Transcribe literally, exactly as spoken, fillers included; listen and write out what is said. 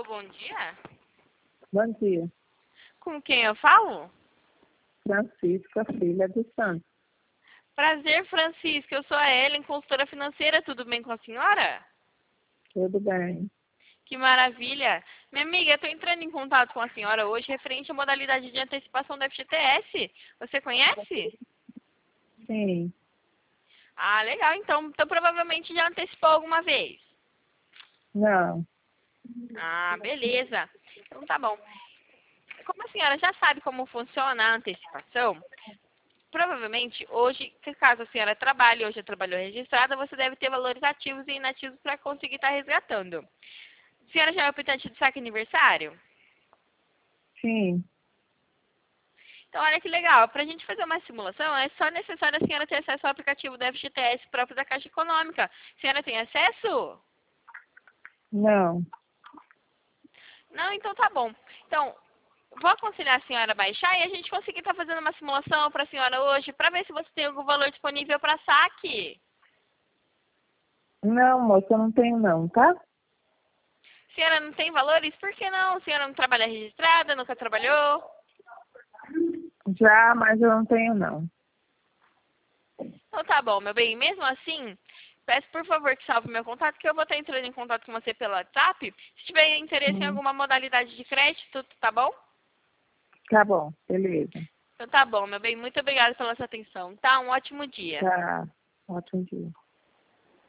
bom dia. Bom dia. Com quem eu falo? Francisca, filha do Santos. Prazer, Francisca. Eu sou a Ellen, consultora financeira. Tudo bem com a senhora? Tudo bem? Que maravilha. Minha amiga, eu estou entrando em contato com a senhora hoje referente à modalidade de antecipação do F G T S. Você conhece? Sim. Ah, legal. Então, então provavelmente já antecipou alguma vez. Não. Ah, beleza. Então tá bom. Como a senhora já sabe como funciona a antecipação, provavelmente hoje, se caso a senhora trabalhe, hoje trabalhou registrada, você deve ter valores ativos e inativos para conseguir estar resgatando. A senhora já é optante de saque aniversário? Sim. Então, olha que legal. Para a gente fazer uma simulação, é só necessário a senhora ter acesso ao aplicativo do F G T S próprio da Caixa Econômica. A senhora tem acesso? Não. Não? Então tá bom. Então, vou aconselhar a senhora a baixar e a gente conseguir estar fazendo uma simulação para a senhora hoje, para ver se você tem algum valor disponível para saque. Não, moça, eu não tenho não, tá? A senhora não tem valores? Por que não? A senhora não trabalha registrada, nunca trabalhou? Já, mas eu não tenho não. Então tá bom, meu bem. Mesmo assim, peço por favor que salve meu contato, que eu vou estar entrando em contato com você pelo WhatsApp. Se tiver interesse em Hum. alguma modalidade de crédito, tá bom? Tá bom, beleza. Então tá bom, meu bem. Muito obrigada pela sua atenção, tá? Um ótimo dia. Tá. Ótimo dia.